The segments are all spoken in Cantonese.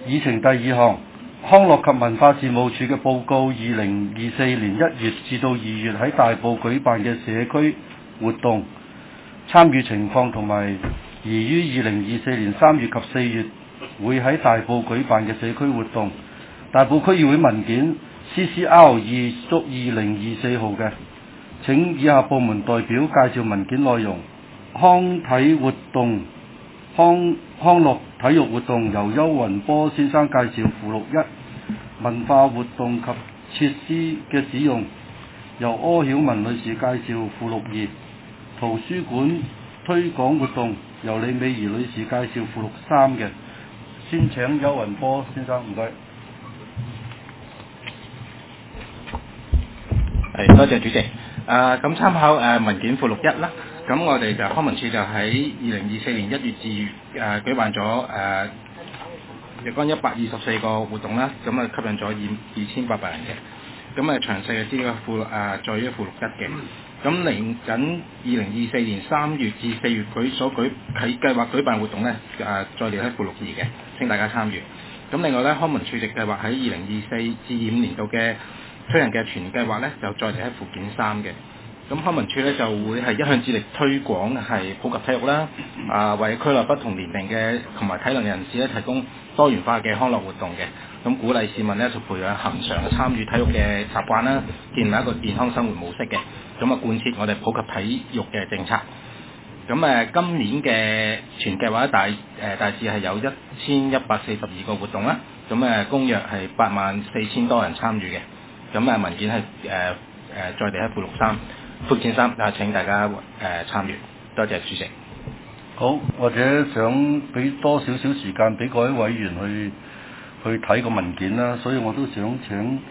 議程第二項，康樂及文化事務署嘅報告2024年1月至到2月喺大埔舉辦嘅社區活動參與情況，同埋宜於2024年3月及4月會喺大埔舉辦嘅社區活動。大埔區議會文件 CCR2/2024 號嘅，請以下部門代表介紹文件內容。康樂體育活動由邱雲波先生介紹附錄1，文化活動及設施嘅使用由柯曉文女士介紹附錄2，圖書館推廣活動由李美儀女士介紹附錄3嘅。先請邱雲波先生，唔該。 多謝主席。咁參考文件附錄1啦。咁我哋康文署就喺2024年1月至2月舉辦咗日均124個活動啦。咁吸引咗2800人嘅。咁詳細嘅資料在於附錄1嘅。咁嚟緊2024年3月至4月喺計劃舉辦活動咧，再列喺附錄2嘅，請大家參與。咁另外咧，康文署亦計劃喺2024至25年度嘅推行嘅全計劃咧，就再列喺附件3嘅。咁康文署咧就會係一向致力推廣係普及體育啦，為區內不同年齡嘅同埋體能人士咧提供多元化嘅康樂活動嘅。咁鼓勵市民咧就培養恆常嘅參與體育嘅習慣啦，建立一個健康生活模式嘅。咁貫徹我哋普及體育嘅政策。咁今年嘅全計劃大致係有1142個活動啦。咁公約係84000多人參與嘅。咁文件係再列喺附錄3。附件3，請大家參與，多謝主席。 好，或者想俾多少少時間俾各位委員去睇個文件啦，所以我都想請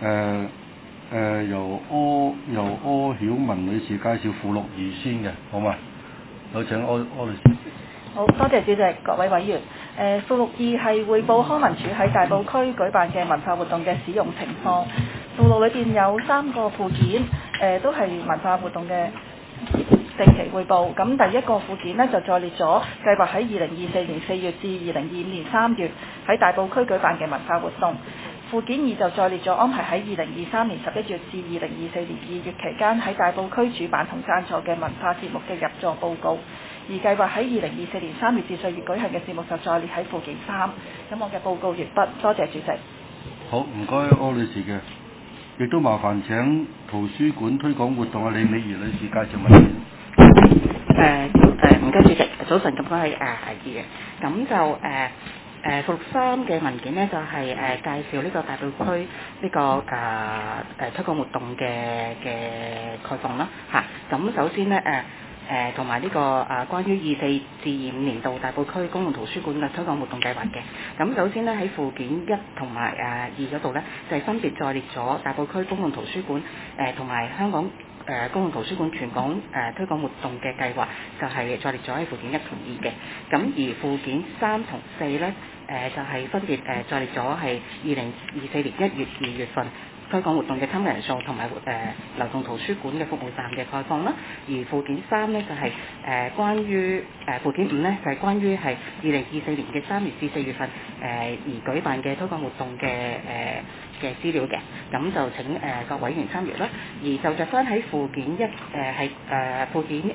由柯曉文女士介紹附錄2先嘅，好嘛？有請柯女士。 好，多謝主席，各位委員。附錄2係匯報康文署喺大埔區舉辦嘅文化活動嘅使用情況。附錄裏邊有3個附件，都係文化活動嘅定期匯報。咁第一個附件呢，就載列咗計劃喺2024年4月至2025年3月喺大埔區舉辦嘅文化活動。附件2就載列咗安排喺2023年11月至2024年2月期間喺大埔區主辦同贊助嘅文化節目嘅入座報告。而計劃喺2024年3月至4月舉行嘅節目就載列喺附件3。咁我嘅報告完畢，多謝主席。 好，唔該柯女士嘅。亦都麻煩請圖書館推廣活動李美儀女士介紹文件。 唔該主席，早晨，咁我係議員。咁就附錄3嘅文件呢，就係介紹呢個大埔區呢個推廣活動嘅概況啦嚇。咁首先呢同埋呢個關於24至25年度大埔區公共圖書館嘅推廣活動計劃嘅。咁首先呢，喺附件1同埋2嗰度呢，就係分別載列咗大埔區公共圖書館同埋香港公共圖書館全港推廣活動嘅計劃，就係載列咗喺附件1同2嘅。咁而附件3同4呢，就係分別載列咗係2024年1月、2月份推廣活動嘅參加人數同埋流動圖書館嘅服務站嘅概況啦。而附件3呢，就係關於附件5呢，就係關於係2024年嘅3月至4月份而舉辦嘅推廣活動嘅資料嘅。咁就請各委員參與啦。而就着翻喺附件1係附件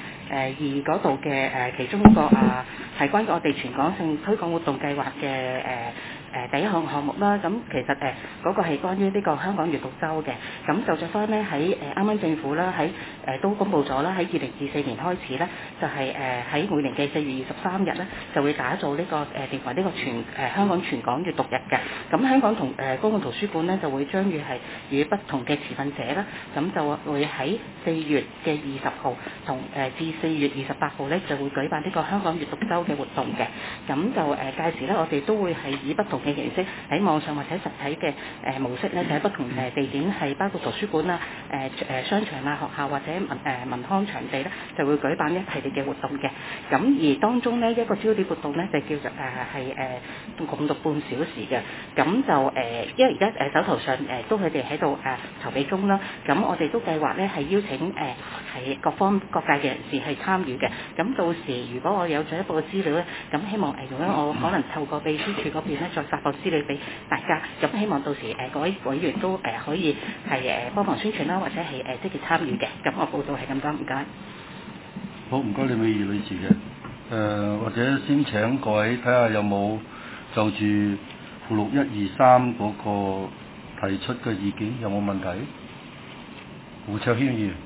2嗰度嘅其中一個係關於我哋全港性推廣活動計劃嘅第一項目啦。咁其實嗰個係關於呢個香港閱讀週嘅。咁就着翻呢，喺啱啱政府啦喺都公布咗啦，喺2024年開始呢，就係喺每年嘅4月23日呢，就會打造呢個定為呢個香港全港閱讀日嘅。咁香港同公共圖書館呢，就會將會係與不同嘅持份者啦，咁就會喺4月嘅20號同至4月28號呢，就會舉辦呢個香港閱讀週嘅活動嘅。咁就屆時呢，我哋都會係以不同嘅形式喺網上或者實體嘅模式咧，就喺不同地點係包括圖書館啊、商場啊、學校或者文康場地咧，就會舉辦一系列嘅活動嘅。咁而當中呢，一個焦點活動咧就叫做共讀半小時嘅。咁就因為而家手頭上都佢哋喺度籌備中啦。咁我哋都計劃咧係邀請係各界嘅人士去參與嘅。咁到時如果我有進一步嘅資料咧，咁希望我可能透過秘書處嗰邊咧再發放資料俾大家。咁希望到時各位委員都可以係幫忙宣傳啦，或者係積極參與嘅。咁我報道係咁多，唔該。 好，唔該你美儀女士嘅。或者先請各位睇下有冇就住附錄1、2、3嗰個提出嘅意見有冇問題？胡卓軒議員。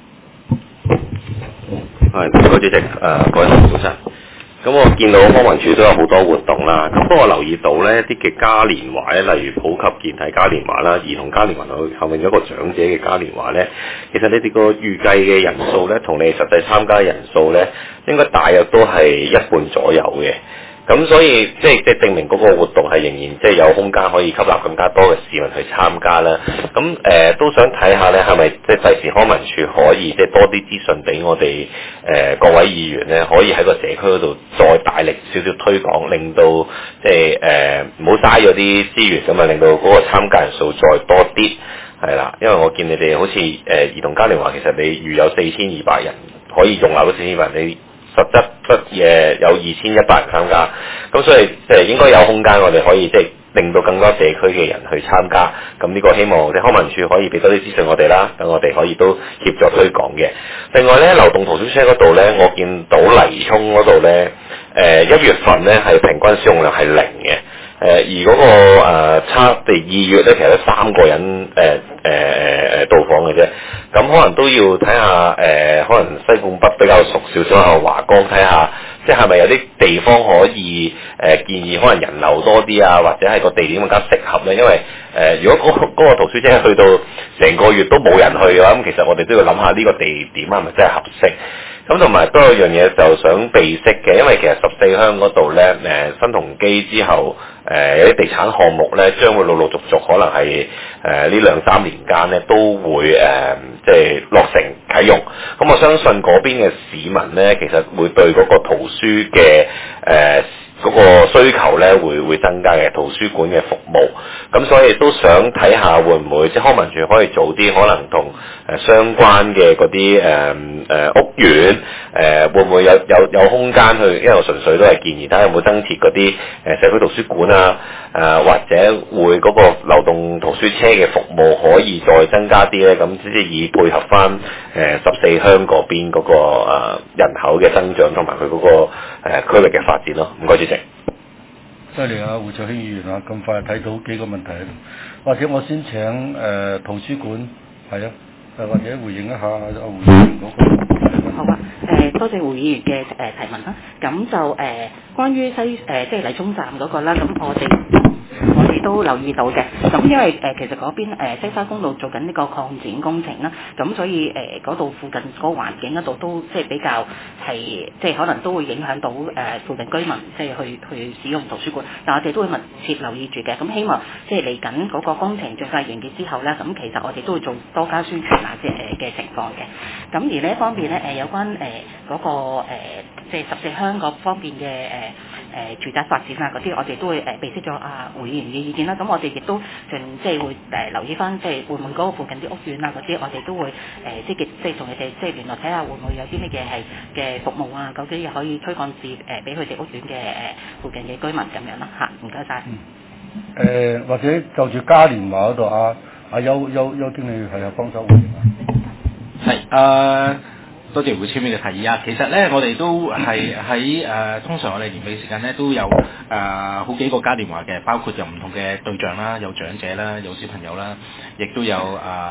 係，唔該主席。各位同事早晨。咁我見到康文署都有好多活動啦，咁不過我留意到呢一啲嘅嘉年華咧，例如普及健體嘉年華啦、兒童嘉年華後面有一個長者嘅嘉年華呢，其實你哋個預計嘅人數呢，同你實際參加嘅人數呢，應該大約都係一半左右嘅。咁所以即係證明嗰個活動係仍然即係有空間可以吸納更加多嘅市民去參加啦。咁都想睇下咧，係咪即係第時康文署可以即係多啲資訊俾我哋各位議員咧，可以喺個社區嗰度再大力少少推廣，令到即係唔好嘥咗啲資源咁啊，令到嗰個參加人數再多啲係啦。因為我見你哋好似兒童嘉年華，其實你預有4200人可以容納到4200人，你實質有2100人參加，咁所以應該有空間，我哋可以即係令到更多社區嘅人去參加。咁呢個希望即係康文署可以俾多啲資訊我哋啦，等我哋可以都協助推廣嘅。另外咧，流動圖書車嗰度咧，我見到泥涌嗰度咧，1月份咧係平均使用量係0嘅。而嗰個2月咧，其實得3個人到訪嘅啫。咁可能都要睇下可能西貢北比較熟少少啊，華江睇下，即係咪有啲地方可以建議可能人流多啲啊，或者係個地點更加適合咧？因為如果嗰個圖書車去到成個月都冇人去嘅話，咁其實我哋都要諗下呢個地點係咪真係合適。咁同埋都有樣嘢就想備悉嘅，因為其實14鄉嗰度咧，新鴻基之後，有啲地產項目咧，將會陸陸續續可能係呢2-3年間咧，都會即係落成啟用。咁我相信嗰邊嘅市民咧，其實會對嗰個圖書嘅嗰個需求咧會增加嘅，圖書館嘅服務。咁所以都想睇下會唔會即係康文署可以早啲，可能同相關嘅嗰啲屋苑會唔會有空間去？因為我純粹都係建議睇下有冇增設嗰啲社區圖書館啊，或者會嗰個流動圖書車嘅服務可以再增加啲咧。咁即係以配合翻14鄉嗰邊嗰個人口嘅增長同埋佢嗰個區域嘅發展咯。唔該主席。 犀利啊，胡卓軒議員啊，咁快睇到幾個問題喺度。或者我先請圖書館係啊，或者回應一下胡議員嗰個。 好啊，多謝胡議員嘅提問啦。咁就關於即係泥涌站嗰個啦，咁我哋都留意到嘅。咁因為其實嗰邊西沙公路做緊呢個擴展工程啦，咁所以嗰度附近嗰個環境嗰度都即係比較係即係可能都會影響到附近居民即係去使用圖書館。但我哋都會密切留意住嘅。咁希望即係嚟緊嗰個工程盡快完結之後咧，咁其實我哋都會做多加宣傳啊，即係嘅情況嘅。咁而呢一方面咧，有關嗰個即係14鄉嗰方面嘅住宅發展啊嗰啲，我哋都會備悉咗胡議員嘅意見啦。咁我哋亦都即係會留意翻，即係會唔會嗰個附近啲屋苑啊嗰啲，我哋都會積極即係同佢哋即係聯絡睇下會唔會有啲乜嘢係嘅服務啊，究竟又可以推廣至俾佢哋屋苑嘅附近嘅居民咁樣啦嚇。唔該晒。 或者就住嘉年華嗰度阿邱經理係有幫手回應啊。 係多謝胡超明嘅提議啊！其實咧，我哋都係喺通常我哋年尾時間咧都有好幾個嘉年華嘅，包括有唔同嘅對象啦，有長者啦，有小朋友啦，亦都有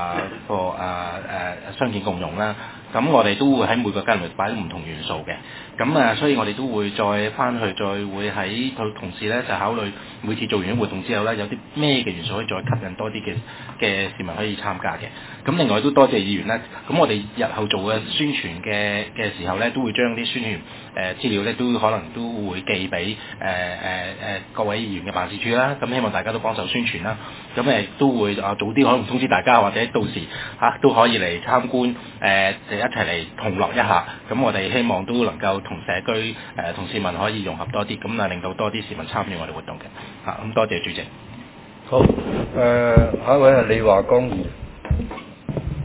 傷健共融啦。咁我哋都會喺每個嘉年華擺唔同元素嘅。咁所以我哋都會再翻去，再會喺佢同事咧就考慮每次做完活動之後咧，有啲咩嘅元素可以再吸引多啲嘅市民可以參加嘅。咁另外都多謝議員咧。咁我哋日後做嘅宣傳嘅時候咧，都會將啲宣傳資料咧，都可能都會寄俾各位議員嘅辦事處啦。咁希望大家都幫手宣傳啦。咁都會早啲可能通知大家，或者到時都可以嚟參觀一齊嚟同樂一下。咁我哋希望都能夠同社區同市民可以融合多啲，咁令到多啲市民參與我哋活動嘅。咁多謝主席。 好，下一位係李華光議員。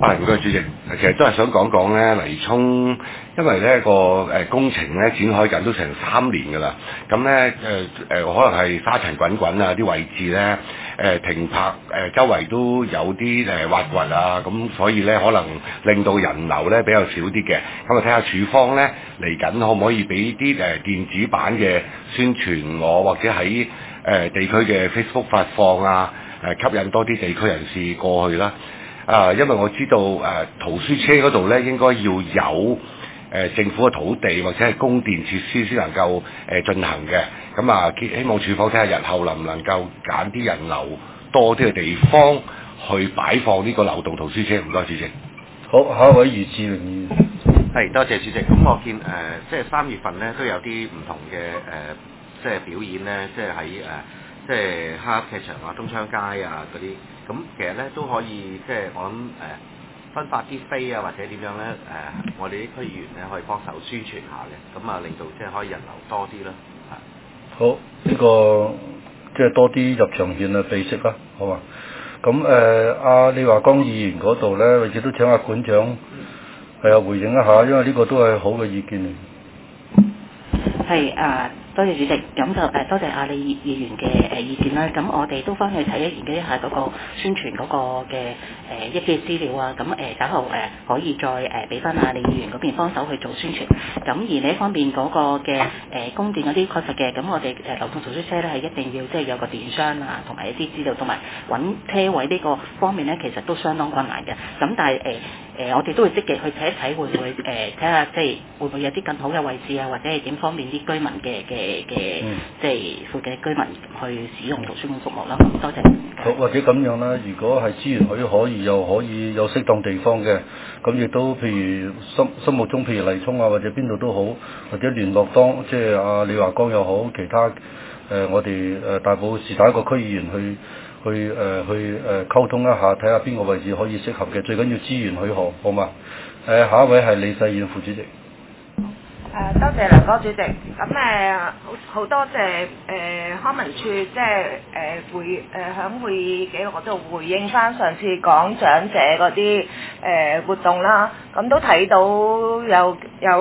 唔該主席，其實都係想講講咧泥涌，因為咧個工程咧展開緊都成3年㗎啦，咁咧可能係沙塵滾滾啊，啲位置咧停泊周圍都有啲挖掘啊，咁所以咧可能令到人流咧比較少啲嘅，咁啊睇下署方咧嚟緊可唔可以俾啲電子版嘅宣傳我，或者喺地區嘅 Facebook 發放啊，吸引多啲地區人士過去啦。因為我知道圖書車嗰度咧應該要有政府嘅土地或者係供電設施先能夠進行嘅。咁啊，希望署方睇下日後能唔能夠揀啲人流多啲嘅地方去擺放呢個流動圖書車。唔該，主席。 好，下一位余志榮議員。 係，多謝主席。咁我見即係3月份咧都有啲唔同嘅即係表演咧，即係喺即係黑盒劇場啊、東昌街啊嗰啲，咁其實咧都可以即係我諗分發啲飛啊，或者點樣咧我哋啲區議員咧可以幫手宣傳下嘅，咁啊令到即係可以人流多啲啦。 好，呢個即係多啲入場券啊，備息啦，好嘛？咁李華光議員嗰度咧，亦都請阿館長回應一下，因為呢個都係好嘅意見嚟。 係多謝主席，咁就多謝李議員嘅意見啦。咁我哋都翻去睇研究一下嗰個宣傳嗰個嘅一啲資料啊。咁稍後可以再俾翻李議員嗰邊幫手去做宣傳。咁而另一方面嗰個嘅供電嗰啲確實嘅，咁我哋流動圖書車咧係一定要即係有個電箱啊，同埋一啲資料，同埋揾車位呢個方面咧，其實都相當困難嘅。咁但係我哋都會積極去睇一睇，會唔會睇下即係會唔會有啲更好嘅位置啊，或者係點方便啲居民嘅即係附近嘅居民去使用圖書館服務啦。多謝。 好，或者咁樣啦，如果係資源可以又可以有適當地方嘅，咁亦都譬如心目中譬如泥涌啊，或者邊度都好，或者聯絡即係李華光又好，其他我哋大埔是打一個區議員去溝通一下，睇下邊個位置可以適合嘅，最緊要資源許可，好嘛？下一位係李世遠副主席。 多謝梁哥主席。咁好多謝康文署即係響會議記錄嗰度回應翻上次講長者嗰啲活動啦。咁都睇到有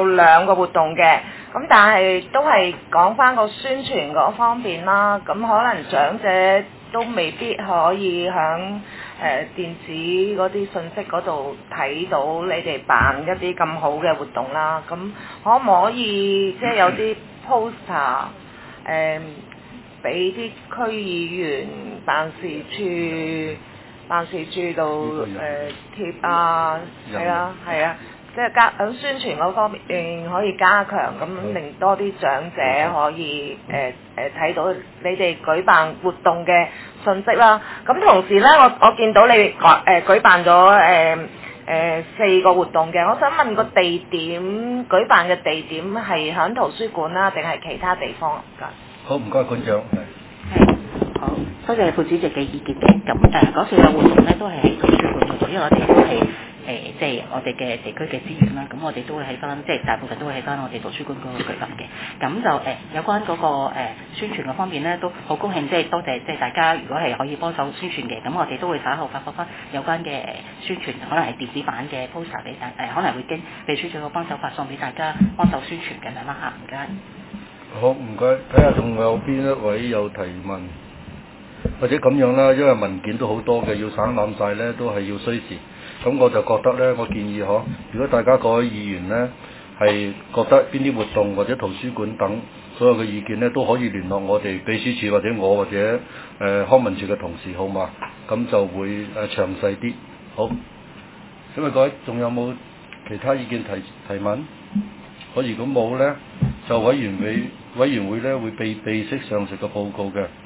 2個活動嘅，咁但係都係講翻個宣傳嗰方面啦。咁可能長者都未必可以響電子嗰啲信息嗰度睇到你哋辦一啲咁好嘅活動啦。咁可唔可以即係有啲 poster 俾啲區議員辦事處度貼啊？係啊，即係喺宣傳嗰方面可以加強，咁令多啲長者可以睇到你哋舉辦活動嘅信息啦。咁同時咧，我見到你舉辦咗4個活動嘅，我想問個舉辦嘅地點係喺圖書館啦，定係其他地方啊？ 好，唔該，館長。 好，多謝副主席嘅意見嘅。咁嗰4個活動咧都係喺圖書館度做，因為我哋都係即係我哋嘅地區嘅資源啦。咁我哋都會喺翻，即係大部分都會喺翻我哋圖書館嗰個舉辦嘅。咁就有關嗰個宣傳嘅方面咧，都好高興，即係多謝即係大家，如果係可以幫手宣傳嘅，咁我哋都會稍後發放翻有關嘅宣傳，可能係電子版嘅 poster 俾可能會經秘書長幫手發送俾大家幫手宣傳嘅咁啦嚇，唔該。 好，唔該，睇下仲有邊一位有提問，或者咁樣啦，因為文件都好多嘅，要省覽晒咧都係要需時。咁我就覺得咧，我建議如果大家各位議員咧係覺得邊啲活動或者圖書館等所有嘅意見咧，都可以聯絡我哋秘書處或者我或者康文署嘅同事，好嘛？咁就會詳細啲。好，咁啊各位仲有冇其他意見提問？如果冇咧，就委員會咧會備悉上述嘅報告嘅。